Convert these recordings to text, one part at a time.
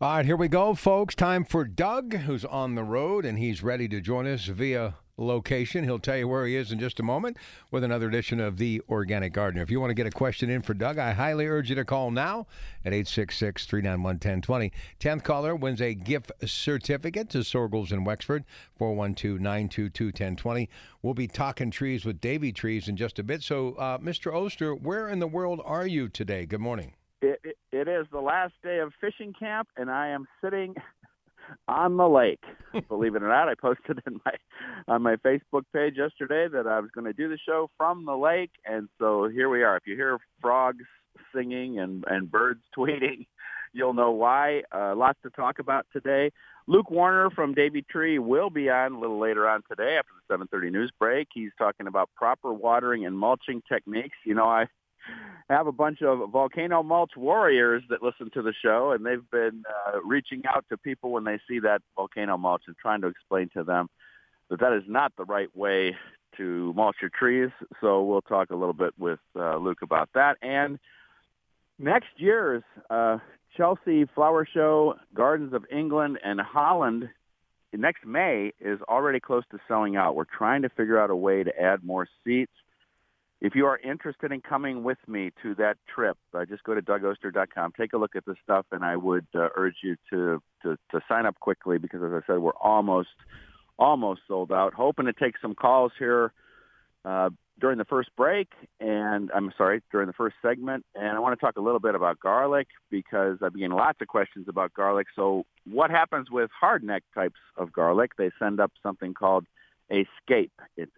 All right, here we go, folks. Time for Doug, who's on the road, and he's ready to join us via location. He'll tell you where he is in just a moment with another edition of The Organic Gardener. If you want to get a question in for Doug, I highly urge you to call now at 866-391-1020. 10th caller wins a gift certificate to Sorgels in Wexford, 412-922-1020. We'll be talking trees with Davy Trees in just a bit. So, Mr. Oster, where in the world are you today? Good morning. It is the last day of fishing camp, and I am sitting on the lake. Believe it or not, I posted on my Facebook page yesterday that I was going to do the show from the lake, and so here we are. If you hear frogs singing and birds tweeting, you'll know why. Lots to talk about today. Luke Warner from Davy Tree will be on a little later on today after the 7:30 news break. He's talking about proper watering and mulching techniques. You know, I have a bunch of volcano mulch warriors that listen to the show, and they've been reaching out to people when they see that volcano mulch and trying to explain to them that that is not the right way to mulch your trees. So we'll talk a little bit with Luke about that. And next year's Chelsea Flower Show, Gardens of England and Holland, next May is already close to selling out. We're trying to figure out a way to add more seats. If you are interested in coming with me to that trip, just go to DougOster.com, take a look at the stuff, and I would urge you to sign up quickly because, as I said, we're almost sold out. Hoping to take some calls here during the first break, during the first segment. And I want to talk a little bit about garlic because I've been getting lots of questions about garlic. So what happens with hardneck types of garlic? They send up something called a scape. It's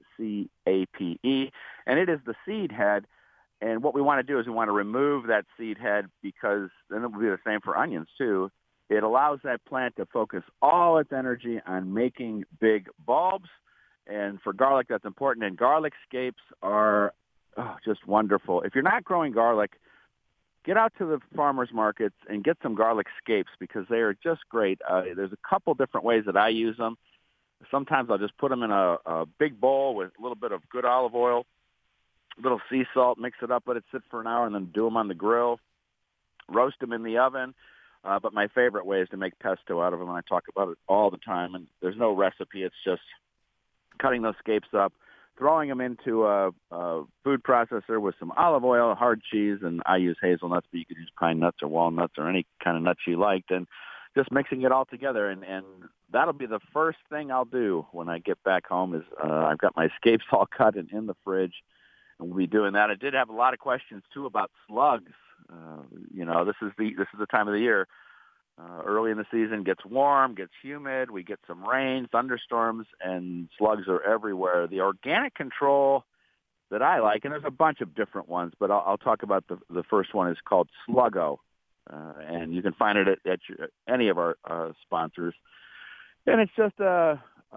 SCAPE, and it is the seed head. And what we want to do is we want to remove that seed head because then it will be the same for onions too. It allows that plant to focus all its energy on making big bulbs. And for garlic, that's important. And garlic scapes are just wonderful. If you're not growing garlic, get out to the farmers markets and get some garlic scapes because they are just great. There's a couple different ways that I use them. Sometimes I'll just put them in a big bowl with a little bit of good olive oil, a little sea salt, mix it up, let it sit for an hour, and then do them on the grill, roast them in the oven. But my favorite way is to make pesto out of them, and I talk about it all the time. And there's no recipe. It's just cutting those scapes up, throwing them into a food processor with some olive oil, hard cheese, and I use hazelnuts, but you could use pine nuts or walnuts or any kind of nuts you liked, and just mixing it all together. And that'll be the first thing I'll do when I get back home is I've got my scapes all cut and in the fridge, and we'll be doing that. I did have a lot of questions, too, about slugs. This is the time of the year. Early in the season, gets warm, gets humid, we get some rain, thunderstorms, and slugs are everywhere. The organic control that I like, and there's a bunch of different ones, but I'll talk about the first one is called Sluggo, and you can find it at any of our sponsors. And it's just a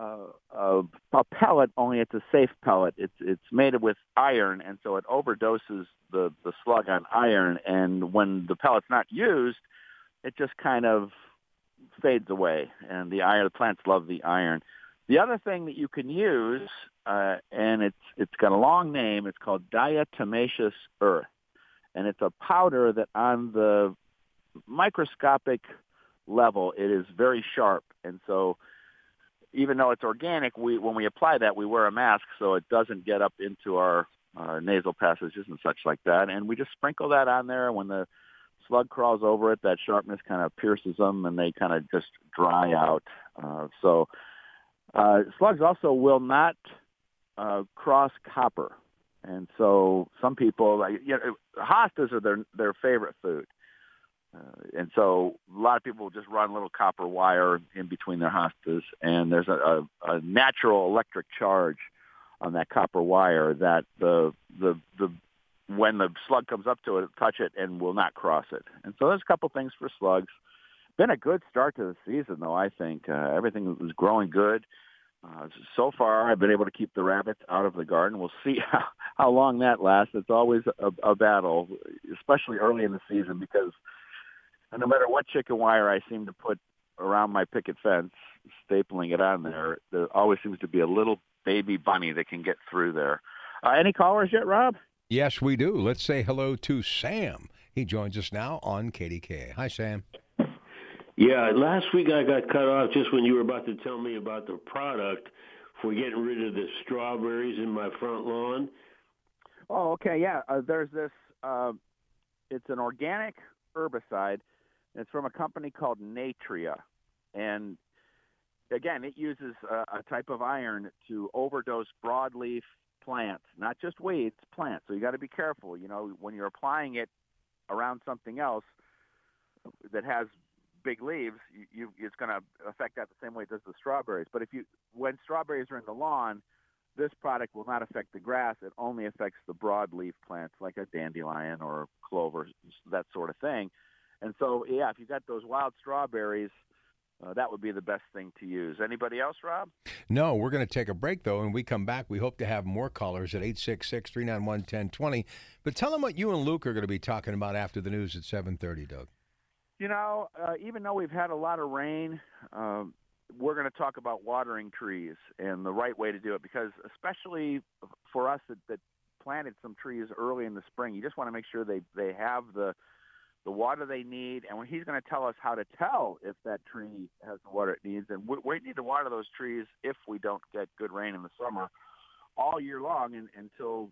pellet, only it's a safe pellet. It's made with iron, and so it overdoses the slug on iron, and when the pellet's not used, it just kind of fades away, and the plants love the iron. The other thing that you can use, and it's got a long name, it's called diatomaceous earth, and it's a powder that on the microscopic level, it is very sharp, and so even though it's organic, when we apply that, we wear a mask so it doesn't get up into our nasal passages and such like that, and we just sprinkle that on there. When the slug crawls over it, that sharpness kind of pierces them, and they kind of just dry out. Slugs also will not cross copper, and so some people, hostas are their favorite food, and so a lot of people just run a little copper wire in between their hostas, and there's a natural electric charge on that copper wire that when the slug comes up to it, touch it and will not cross it. And so there's a couple things for slugs. Been a good start to the season, though, I think. Everything was growing good. So far, I've been able to keep the rabbits out of the garden. We'll see how long that lasts. It's always a battle, especially early in the season, because no matter what chicken wire I seem to put around my picket fence, stapling it on there always seems to be a little baby bunny that can get through there. Any callers yet, Rob? Yes, we do. Let's say hello to Sam. He joins us now on KDKA. Hi, Sam. Yeah, last week I got cut off just when you were about to tell me about the product for getting rid of the strawberries in my front lawn. Oh, okay, yeah. There's this. It's an organic herbicide. It's from a company called Natria, and again, it uses a type of iron to overdose broadleaf plants, not just weeds, plants. So you got to be careful. You know, when you're applying it around something else that has big leaves, it's going to affect that the same way it does the strawberries. But when strawberries are in the lawn, this product will not affect the grass. It only affects the broadleaf plants like a dandelion or clover, that sort of thing. And so, yeah, if you got those wild strawberries, that would be the best thing to use. Anybody else, Rob? No, we're going to take a break, though, and we come back. We hope to have more callers at 866-391-1020. But tell them what you and Luke are going to be talking about after the news at 7:30, Doug. You know, even though we've had a lot of rain, we're going to talk about watering trees and the right way to do it, because especially for us that planted some trees early in the spring, you just want to make sure they have the water they need. And when he's going to tell us how to tell if that tree has the water it needs, and we need to water those trees if we don't get good rain in the summer all year long until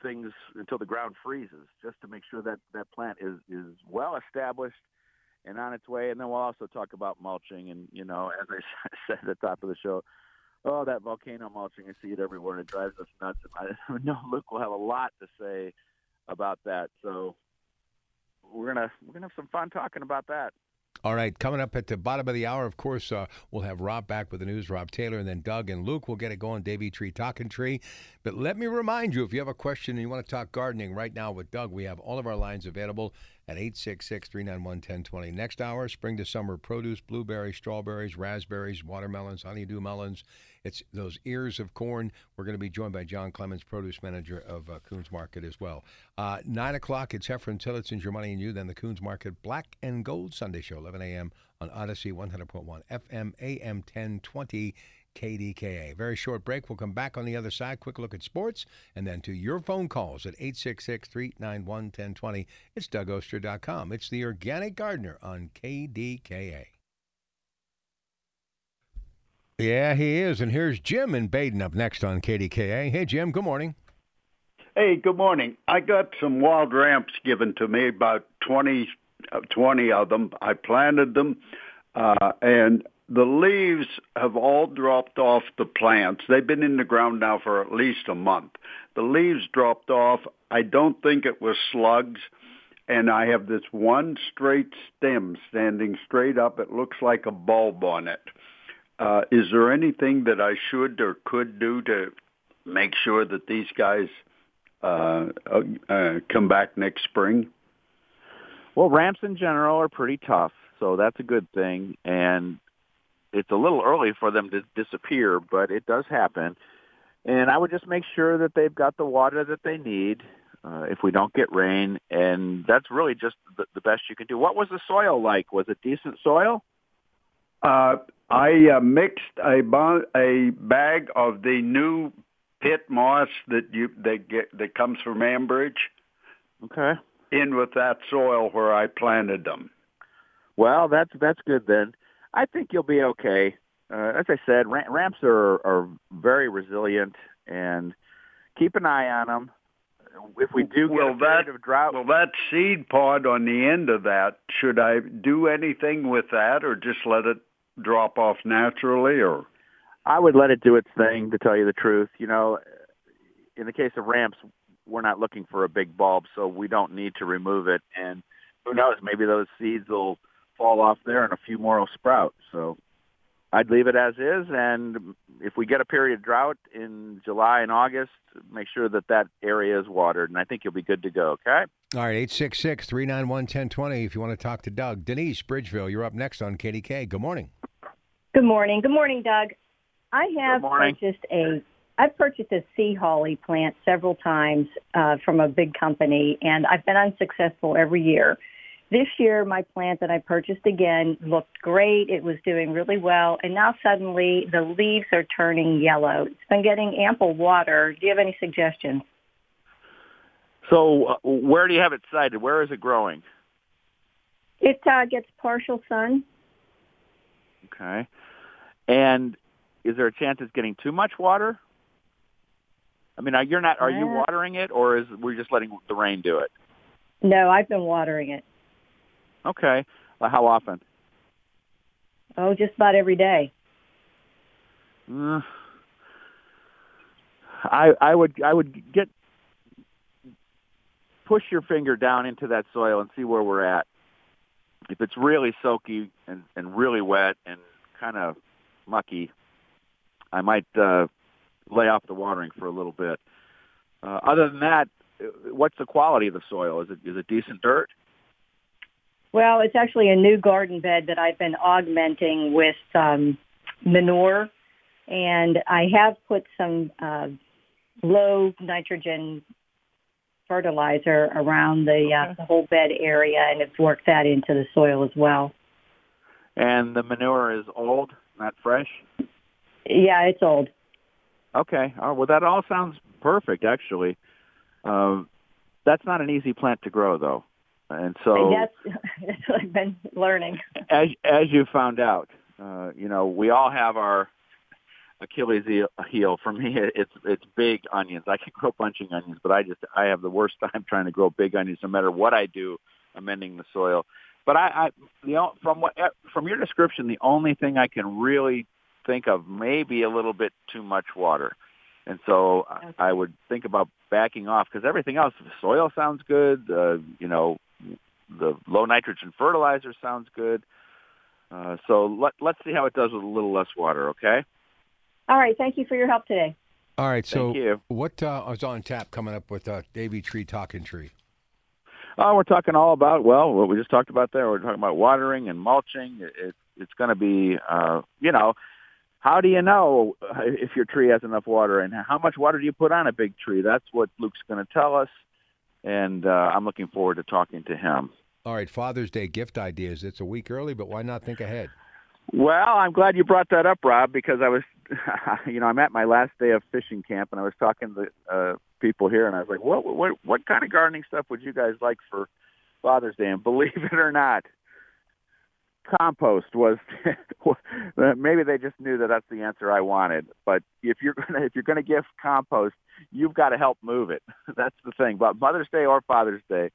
the ground freezes, just to make sure that plant is well established and on its way. And then we'll also talk about mulching. And, you know, as I said at the top of the show, that volcano mulching, I see it everywhere, and it drives us nuts. And I know Luke will have a lot to say about that. So we're gonna have some fun talking about that. All right, coming up at the bottom of the hour, of course, we'll have Rob back with the news, Rob Taylor, and then Doug and Luke will get it going, Davey Tree Talking Tree. But let me remind you, if you have a question and you want to talk gardening right now with Doug, we have all of our lines available at 866-391-1020. Next hour, spring to summer produce, blueberries, strawberries, raspberries, watermelons, honeydew melons. It's those ears of corn. We're going to be joined by John Clemens, produce manager of Coons Market as well. 9 o'clock, it's Heffron Tillotson's Your Money and You, then the Coons Market Black and Gold Sunday Show, 11 a.m. on Odyssey 100.1 FM, AM 1020 KDKA. Very short break. We'll come back on the other side. Quick look at sports, and then to your phone calls at 866-391-1020. It's DougOster.com. It's the Organic Gardener on KDKA. Yeah, he is. And here's Jim in Baden up next on KDKA. Hey, Jim, good morning. Hey, good morning. I got some wild ramps given to me, about 20 of them. I planted them, and the leaves have all dropped off the plants. They've been in the ground now for at least a month. The leaves dropped off. I don't think it was slugs, and I have this one straight stem standing straight up. It looks like a bulb on it. Is there anything that I should or could do to make sure that these guys come back next spring? Well, ramps in general are pretty tough, so that's a good thing. And it's a little early for them to disappear, but it does happen. And I would just make sure that they've got the water that they need if we don't get rain. And that's really just the best you can do. What was the soil like? Was it decent soil? I mixed a bag of the new pit moss that comes from Ambridge. Okay. In with that soil where I planted them. Well, that's good then. I think you'll be okay. As I said, ramps are very resilient, and keep an eye on them. If we do get a period of drought, that seed pod on the end of that, should I do anything with that, or just let it drop off naturally? Or I would let it do its thing, to tell you the truth. You know, in the case of ramps, we're not looking for a big bulb, so we don't need to remove it. And who knows, maybe those seeds will fall off there and a few more will sprout. So I'd leave it as is, and if we get a period of drought in July and August, make sure that area is watered, and I think you'll be good to go, okay? All right, 866-391-1020 if you want to talk to Doug. Denise, Bridgeville, you're up next on KDK. Good morning. Good morning. Good morning, Doug. I've purchased a sea holly plant several times from a big company, and I've been unsuccessful every year. This year, my plant that I purchased again looked great. It was doing really well, and now suddenly the leaves are turning yellow. It's been getting ample water. Do you have any suggestions? So where do you have it sited? Where is it growing? It gets partial sun. Okay. And is there a chance it's getting too much water? I mean, are you watering it, or we're just letting the rain do it? No, I've been watering it. Okay. Well, how often? Oh, just about every day. I would push your finger down into that soil and see where we're at. If it's really soaky and really wet and kind of mucky, I might lay off the watering for a little bit. Other than that, what's the quality of the soil? Is it decent dirt? Well, it's actually a new garden bed that I've been augmenting with manure, and I have put some low nitrogen fertilizer around the whole bed area, and it's worked that into the soil as well. And the manure is old, not fresh? Yeah, it's old. Okay. Well, that all sounds perfect, actually. That's not an easy plant to grow, though. And so that's what I've been learning. As you found out, we all have our Achilles heel. For me, it's big onions. I can grow bunching onions, but I have the worst time trying to grow big onions, no matter what I do, amending the soil. But from your description, the only thing I can really think of maybe a little bit too much water. And so I would think about backing off, because everything else, the soil sounds good. The low nitrogen fertilizer sounds good. So let's see how it does with a little less water, okay? All right. Thank you for your help today. All right. So thank you. What is on tap coming up with Davy Tree Talking Tree? We're talking all about, what we just talked about there. We're talking about watering and mulching. It's going to be, how do you know if your tree has enough water, and how much water do you put on a big tree? That's what Luke's going to tell us, and I'm looking forward to talking to him. All right, Father's Day gift ideas. It's a week early, but why not think ahead? Well, I'm glad you brought that up, Rob, because I was, I'm at my last day of fishing camp, and I was talking to people here, and I was like, what kind of gardening stuff would you guys like for Father's Day? And believe it or not, compost was. Maybe they just knew that that's the answer I wanted. But if you're gonna gift compost, you've got to help move it. That's the thing. But Mother's Day or Father's Day,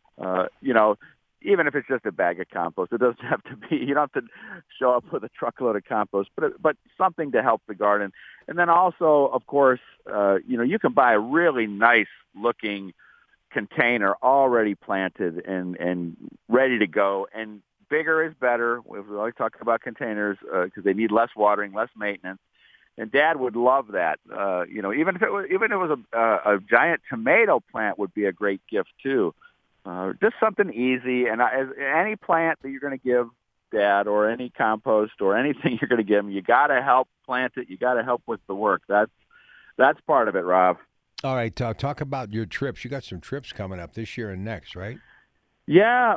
even if it's just a bag of compost, it doesn't have to be. You don't have to show up with a truckload of compost, but something to help the garden. And then also, of course, you can buy a really nice looking container already planted and ready to go. And bigger is better. We've always talked about containers because they need less watering, less maintenance. And Dad would love that. Even if it was a giant tomato plant would be a great gift too. Just something easy. And as any plant that you're going to give Dad, or any compost or anything you're going to give him, you got to help plant it. You got to help with the work. That's part of it, Rob. All right. Talk about your trips. You got some trips coming up this year and next, right? Yeah.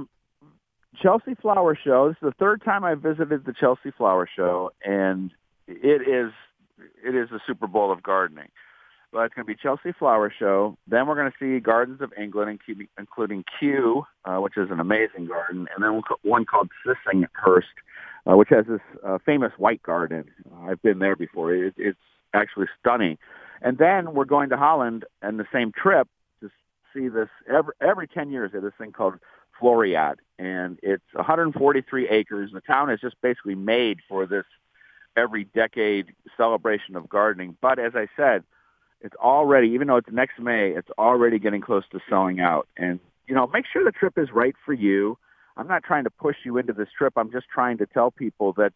Chelsea Flower Show. This is the third time I visited the Chelsea Flower Show, and it is the Super Bowl of gardening. But it's going to be Chelsea Flower Show. Then we're going to see Gardens of England, including Kew, which is an amazing garden, and then one called Sissinghurst, which has this famous white garden. I've been there before. It's actually stunning. And then we're going to Holland on the same trip to see this. Every 10 years, there's this thing called Floriade, and it's 143 acres. The town is just basically made for this every decade celebration of gardening. But as I said, it's already, even though it's next May, it's already getting close to selling out. And, make sure the trip is right for you. I'm not trying to push you into this trip. I'm just trying to tell people that,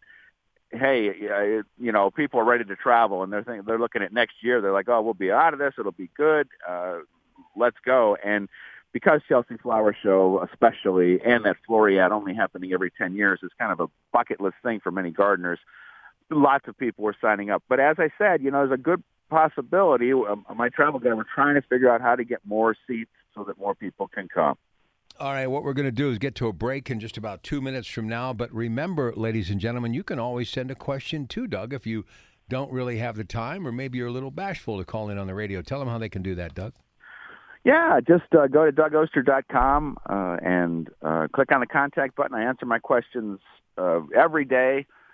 hey, people are ready to travel, and they're looking at next year. They're like, oh, we'll be out of this. It'll be good. Let's go. And because Chelsea Flower Show especially, and that Floriade only happening every 10 years, is kind of a bucket list thing for many gardeners, lots of people were signing up. But as I said, there's a good possibility. My travel guide, we're trying to figure out how to get more seats so that more people can come. All right, what we're going to do is get to a break in just about 2 minutes from now. But remember, ladies and gentlemen, you can always send a question to Doug if you don't really have the time, or maybe you're a little bashful to call in on the radio. Tell them how they can do that, Doug. Yeah, just go to DougOster.com and click on the contact button. I answer my questions every day.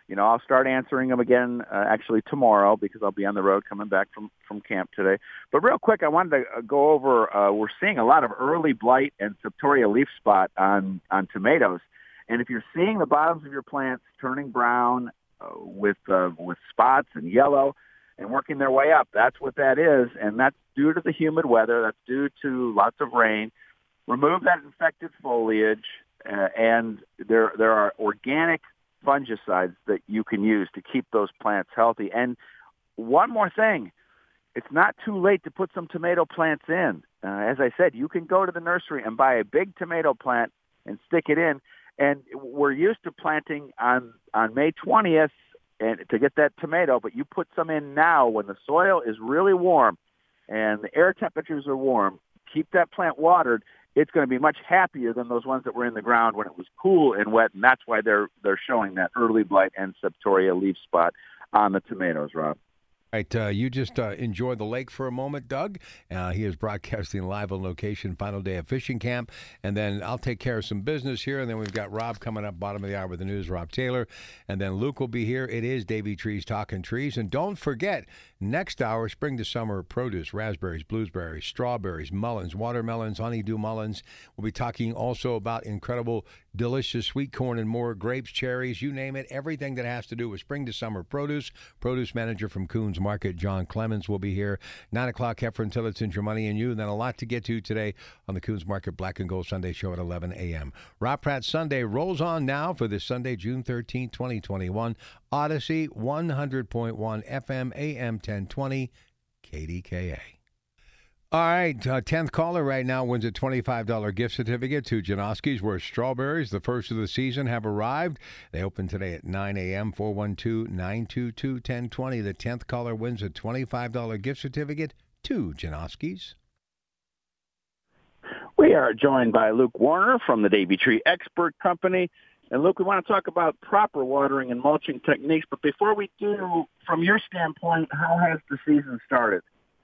I'll start answering them again actually tomorrow because I'll be on the road coming back from camp today. But real quick, I wanted to go over, we're seeing a lot of early blight and septoria leaf spot on tomatoes. And if you're seeing the bottoms of your plants turning brown with spots and yellow and working their way up, that's what that is. And that's due to the humid weather. That's due to lots of rain. Remove that infected foliage, and there are organic fungicides that you can use to keep those plants healthy. And one more thing, it's not too late to put some tomato plants in. As I said, you can go to the nursery and buy a big tomato plant and stick it in. And we're used to planting on May 20th and to get that tomato, but you put some in now when the soil is really warm and the air temperatures are warm. Keep that plant watered. It's going to be much happier than those ones that were in the ground when it was cool and wet, and that's why they're showing that early blight and septoria leaf spot on the tomatoes, Rob. All right, you just enjoy the lake for a moment, Doug. He is broadcasting live on location, final day of fishing camp. And then I'll take care of some business here. And then we've got Rob coming up, bottom of the hour with the news, Rob Taylor. And then Luke will be here. It is Davy Trees Talking Trees. And don't forget, next hour, spring to summer produce, raspberries, blueberries, strawberries, mulleins, watermelons, honeydew mulleins. We'll be talking also about incredible, delicious sweet corn and more, grapes, cherries, you name it, everything that has to do with spring to summer produce. Produce manager from Coons Market, John Clemens, will be here. 9 o'clock, Heffron Tillotson, Your Money and You. And then a lot to get to today on the Coons Market Black and Gold Sunday show at 11 a.m. Rob Pratt Sunday rolls on now for this Sunday, June 13, 2021. Odyssey 100.1 FM, AM 1020, KDKA. All right, 10th caller right now wins a $25 gift certificate to Janoski's, where strawberries, the first of the season, have arrived. They open today at 9 a.m., 412-922-1020. The 10th caller wins a $25 gift certificate to Janoski's. We are joined by Luke Warner from the Davy Tree Expert Company. And, Luke, we want to talk about proper watering and mulching techniques. But before we do, from your standpoint, how has the season started?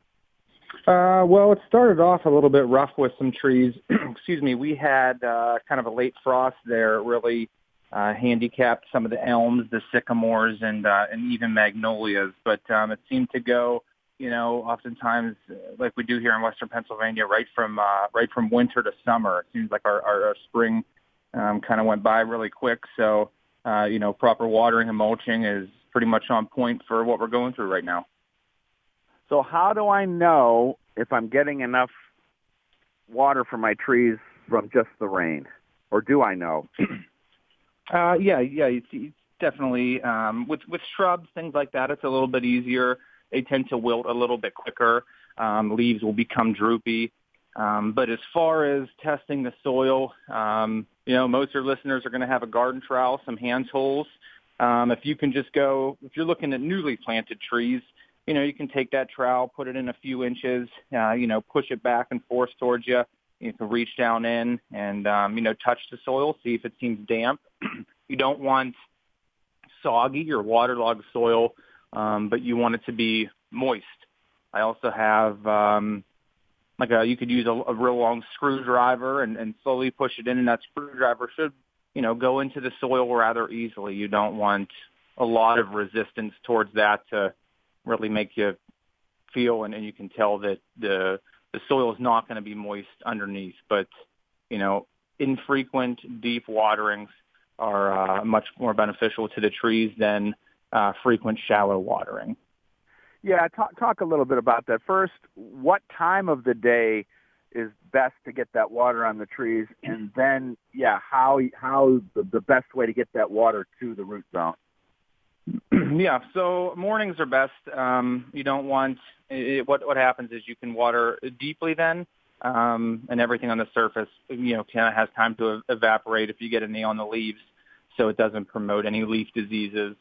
Well, it started off a little bit rough with some trees. Excuse me. We had kind of a late frost there. It really handicapped some of the elms, the sycamores, and even magnolias. But it seemed to go, oftentimes like we do here in Western Pennsylvania, right from winter to summer. It seems like our spring kind of went by really quick. So, proper watering and mulching is pretty much on point for what we're going through right now. So how do I know if I'm getting enough water for my trees from just the rain? Or do I know? Yeah, it's definitely. With shrubs, things like that, it's a little bit easier. They tend to wilt a little bit quicker. Leaves will become droopy. But as far as testing the soil, most of your listeners are going to have a garden trowel, some hand tools. If you can just go, if you're looking at newly planted trees, you can take that trowel, put it in a few inches, push it back and forth towards you. You can reach down in and, touch the soil, see if it seems damp. You don't want soggy or waterlogged soil, but you want it to be moist. I also have, you could use a real long screwdriver and slowly push it in, and that screwdriver should, go into the soil rather easily. You don't want a lot of resistance towards that to really make you feel, and you can tell that the soil is not going to be moist underneath. But, infrequent deep waterings are much more beneficial to the trees than frequent shallow watering. Yeah, talk a little bit about that. First, what time of the day is best to get that water on the trees? And then, how the best way to get that water to the root zone? Yeah, so mornings are best. You don't want what happens is you can water deeply then, and everything on the surface, kind of has time to evaporate if you get any on the leaves, so it doesn't promote any leaf diseases.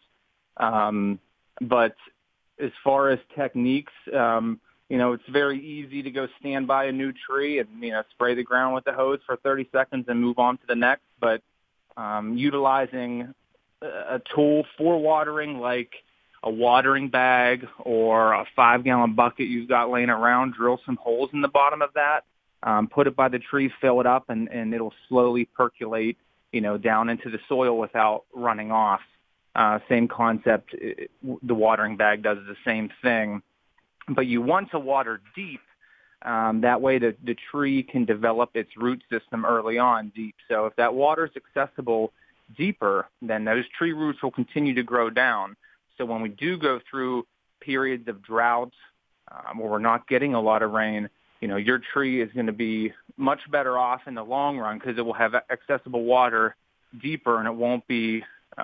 But as far as techniques, it's very easy to go stand by a new tree and, spray the ground with the hose for 30 seconds and move on to the next. But utilizing a tool for watering, like a watering bag or a 5-gallon bucket you've got laying around, drill some holes in the bottom of that, put it by the tree, fill it up, and it'll slowly percolate, down into the soil without running off. Same concept. The watering bag does the same thing. But you want to water deep. That way the tree can develop its root system early on deep. So if that water is accessible deeper, then those tree roots will continue to grow down. So when we do go through periods of drought where we're not getting a lot of rain, your tree is going to be much better off in the long run because it will have accessible water deeper, and it won't be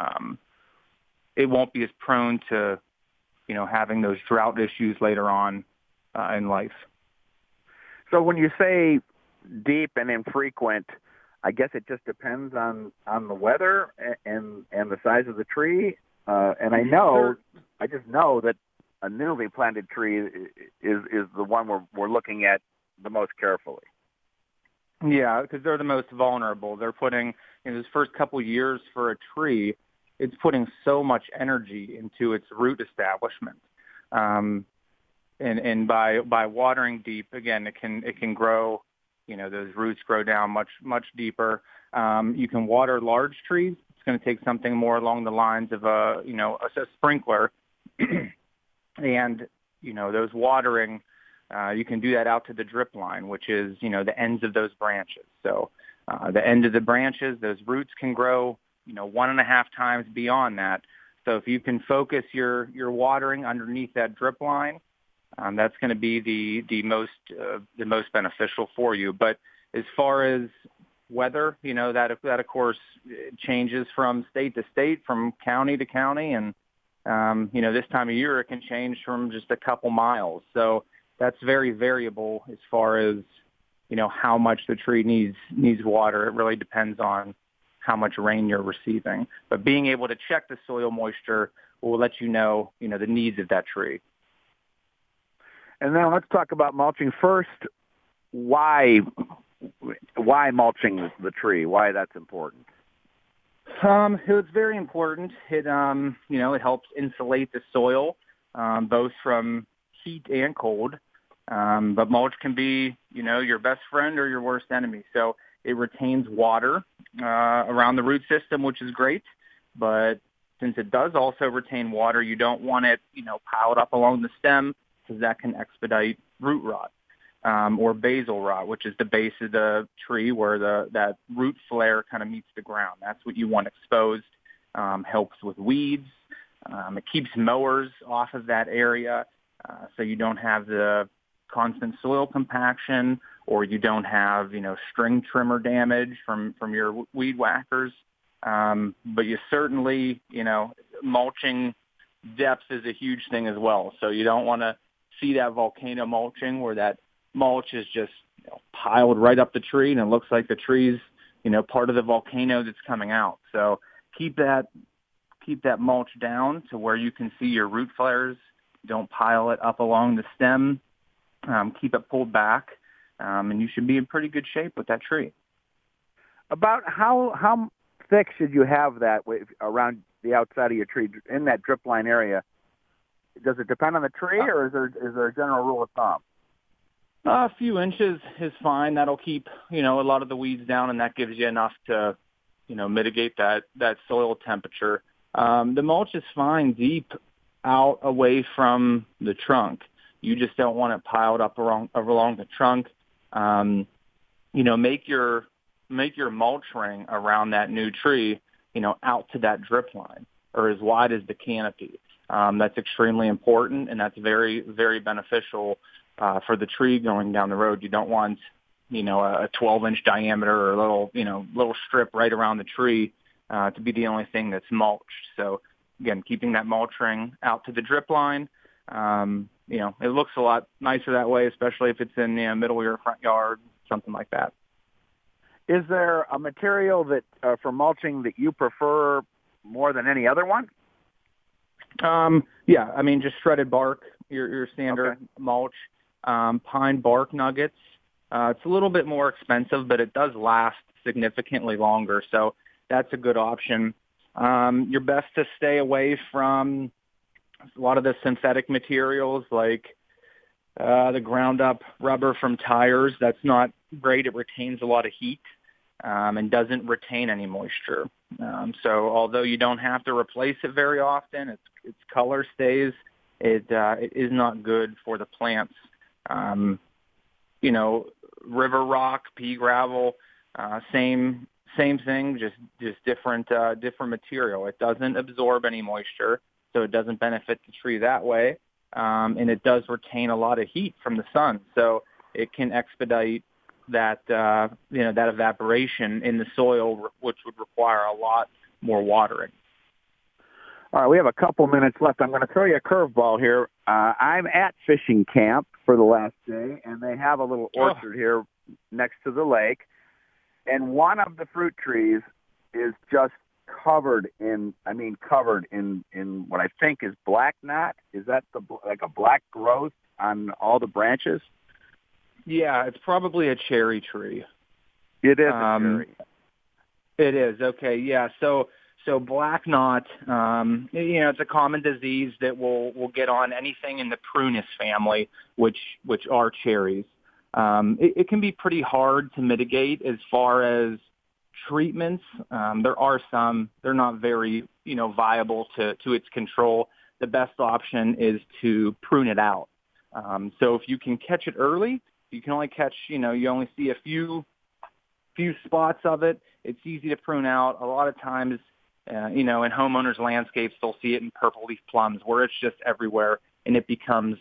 as prone to having those drought issues later on in life. So when you say deep and infrequent, I guess it just depends on the weather and the size of the tree. And I just know that a newly planted tree is the one we're looking at the most carefully. Yeah, because they're the most vulnerable. They're putting, those first couple years for a tree, it's putting so much energy into its root establishment. And by watering deep, again, it can grow, those roots grow down much deeper. You can water large trees. It's going to take something more along the lines of a sprinkler. And, those watering, you can do that out to the drip line, which is, the ends of those branches. So the end of the branches, those roots can grow, 1.5 times beyond that. So if you can focus your watering underneath that drip line, that's going to be the most beneficial for you. But as far as weather, that of course changes from state to state, from county to county, and this time of year it can change from just a couple miles. So that's very variable as far as how much the tree needs water. It really depends on how much rain you're receiving. But being able to check the soil moisture will let the needs of that tree. And then let's talk about mulching first. Why mulching the tree? Why that's important? It's very important. It it helps insulate the soil both from heat and cold. But mulch can be your best friend or your worst enemy. So it retains water around the root system, which is great. But since it does also retain water, you don't want it piled up along the stem, because that can expedite root rot or basal rot, which is the base of the tree where that root flare kind of meets the ground. That's what you want exposed. Helps with weeds. It keeps mowers off of that area, so you don't have the constant soil compaction, or you don't have string trimmer damage from your weed whackers. But you certainly mulching depth is a huge thing as well. So you don't want to see that volcano mulching where that mulch is just piled right up the tree, and it looks like the tree's part of the volcano that's coming out. So keep that mulch down to where you can see your root flares. Don't pile it up along the stem. Keep it pulled back, and you should be in pretty good shape with that tree. About how thick should you have that around the outside of your tree in that drip line area? Does it depend on the tree, or is there a general rule of thumb? A few inches is fine. That'll keep a lot of the weeds down, and that gives you enough to mitigate that soil temperature. The mulch is fine deep out away from the trunk. You just don't want it piled up along the trunk. Make your mulch ring around that new tree, out to that drip line or as wide as the canopy. That's extremely important, and that's very, very beneficial for the tree going down the road. You don't want, a 12-inch diameter or little strip right around the tree to be the only thing that's mulched. So again, keeping that mulch ring out to the drip line. It looks a lot nicer that way, especially if it's in the middle of your front yard, something like that. Is there a material that for mulching that you prefer more than any other one? Yeah, just shredded bark, your standard mulch. Pine bark nuggets. It's a little bit more expensive, but it does last significantly longer, so that's a good option. You're best to stay away from a lot of the synthetic materials like the ground up rubber from tires. That's not great. It retains a lot of heat. and doesn't retain any moisture. So although you don't have to replace it very often, its color stays. It is not good for the plants. River rock, pea gravel, same thing, just different material. It doesn't absorb any moisture, so it doesn't benefit the tree that way, and it does retain a lot of heat from the sun, so it can expedite that that evaporation in the soil, which would require a lot more watering. All right, we have a couple minutes left. I'm going to throw you a curveball here. I'm at fishing camp for the last day, and they have a little orchard here next to the lake. And one of the fruit trees is just covered in what I think is black knot. Is that like a black growth on all the branches? Yeah, it's probably a cherry tree. It is a cherry. It is. Okay, yeah. So black knot, it's a common disease that will get on anything in the Prunus family, which are cherries. It can be pretty hard to mitigate as far as treatments. There are some. They're not very, viable to its control. The best option is to prune it out. So if you can catch it early, you can only catch, you only see a few spots of it. It's easy to prune out. A lot of times, in homeowners' landscapes, they'll see it in purple leaf plums where it's just everywhere, and it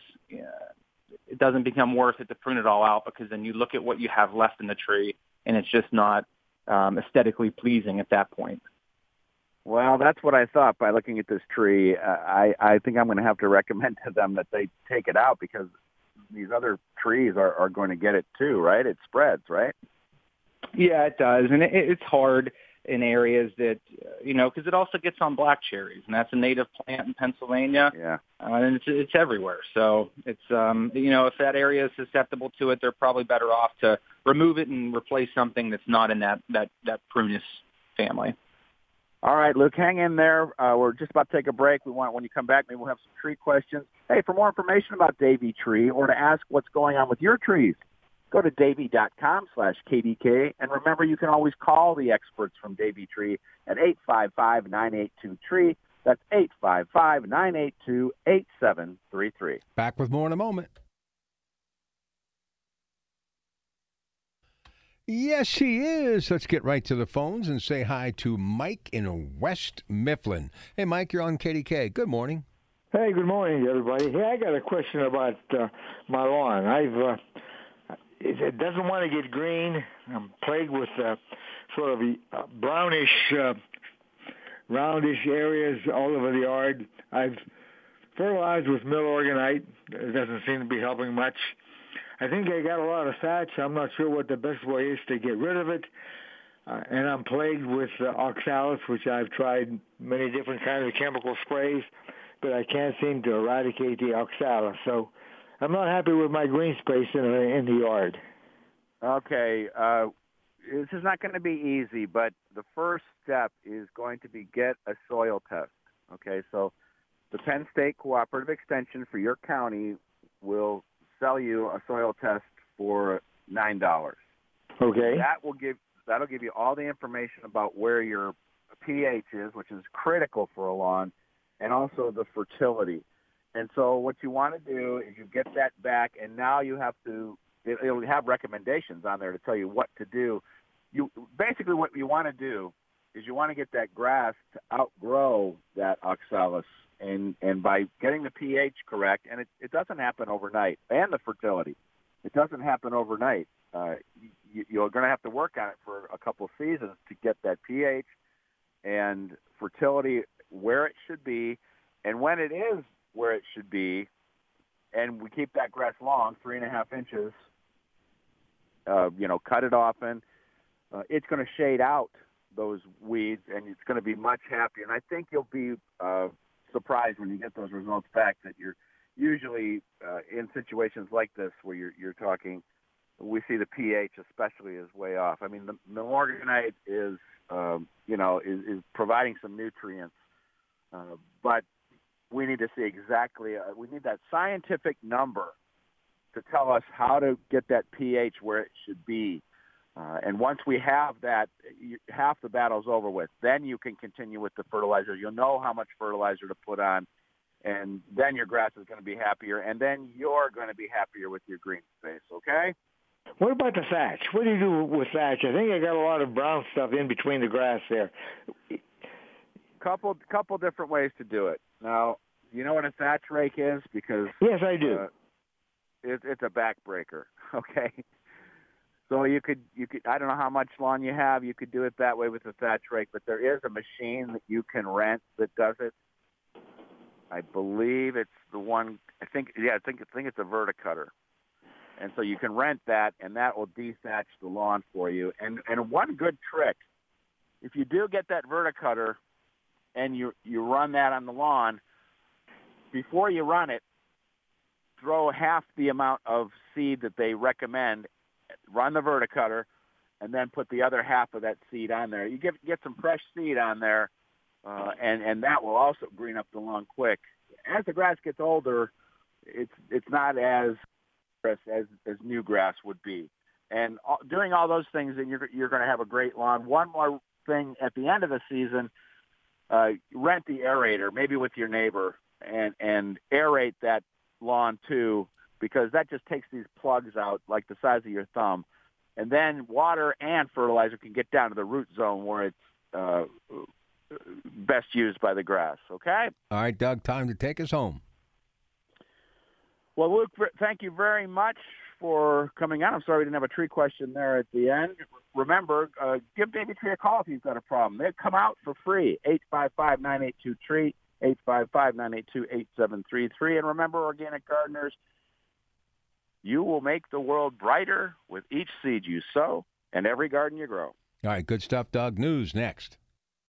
doesn't become worth it to prune it all out, because then you look at what you have left in the tree, and it's just not aesthetically pleasing at that point. Well, that's what I thought by looking at this tree. I think I'm going to have to recommend to them that they take it out, because these other trees are going to get it too, right? It spreads, right? Yeah, it does. And it's hard in areas that, because it also gets on black cherries, and that's a native plant in Pennsylvania. Yeah. And it's everywhere. So it's, if that area is susceptible to it, they're probably better off to remove it and replace something that's not in that Prunus family. All right, Luke, hang in there. We're just about to take a break. When you come back, maybe we'll have some tree questions. Hey, for more information about Davey Tree or to ask what's going on with your trees, go to davey.com/KDK. And remember, you can always call the experts from Davey Tree at 855-982-TREE. That's 855-982-8733. Back with more in a moment. Yes, she is. Let's get right to the phones and say hi to Mike in West Mifflin. Hey, Mike, you're on KDK. Good morning. Hey, good morning, everybody. Hey, I got a question about my lawn. It doesn't want to get green. I'm plagued with sort of brownish, roundish areas all over the yard. I've fertilized with Milorganite. It doesn't seem to be helping much. I think I got a lot of thatch. I'm not sure what the best way is to get rid of it. And I'm plagued with oxalis, which I've tried many different kinds of chemical sprays, but I can't seem to eradicate the oxalis. So I'm not happy with my green space in the yard. Okay. This is not going to be easy, but the first step is going to be get a soil test. Okay, so the Penn State Cooperative Extension for your county will sell you a soil test for $9. Okay. That'll give you all the information about where your pH is, which is critical for a lawn, and also the fertility. And so what you want to do is you get that back, and now you have to. It'll have recommendations on there to tell you what to do. Basically what you want to do is you want to get that grass to outgrow that oxalis. And by getting the pH correct, and it doesn't happen overnight, and the fertility, it doesn't happen overnight. You're going to have to work on it for a couple of seasons to get that pH and fertility where it should be. And when it is where it should be, and we keep that grass long, 3.5 inches, cut it often, it's going to shade out those weeds, and it's going to be much happier. And I think you'll be surprised when you get those results back that you're usually in situations like this where you're talking, we see the pH especially is way off. I mean, the Milorganite is providing some nutrients, but we need to see exactly, we need that scientific number to tell us how to get that pH where it should be. And once we have that, half the battle's over with. Then you can continue with the fertilizer. You'll know how much fertilizer to put on, and then your grass is going to be happier, and then you're going to be happier with your green space, okay? What about the thatch? What do you do with thatch? I think I got a lot of brown stuff in between the grass there. Couple different ways to do it. Now, you know what a thatch rake is? Because yes, I do. It's a backbreaker, okay? So you could I don't know how much lawn you have. You could do it that way with a thatch rake, but there is a machine that you can rent that does it. I believe it's the one. I think it's a verticutter, and so you can rent that, and that will dethatch the lawn for you. And one good trick, if you do get that verticutter, and you run that on the lawn, before you run it, throw half the amount of seed that they recommend. Run the verticutter, and then put the other half of that seed on there. You get some fresh seed on there, and that will also green up the lawn quick. As the grass gets older, it's not as new grass would be. And doing all those things, then you're going to have a great lawn. One more thing at the end of the season, rent the aerator, maybe with your neighbor, and aerate that lawn too, because that just takes these plugs out like the size of your thumb. And then water and fertilizer can get down to the root zone where it's best used by the grass, okay? All right, Doug, time to take us home. Well, Luke, thank you very much for coming on. I'm sorry we didn't have a tree question there at the end. Remember, give Baby Tree a call if you've got a problem. They come out for free, 855-982-TREE, 855-982-8733. And remember, organic gardeners, you will make the world brighter with each seed you sow and every garden you grow. All right, good stuff, Doug. News next.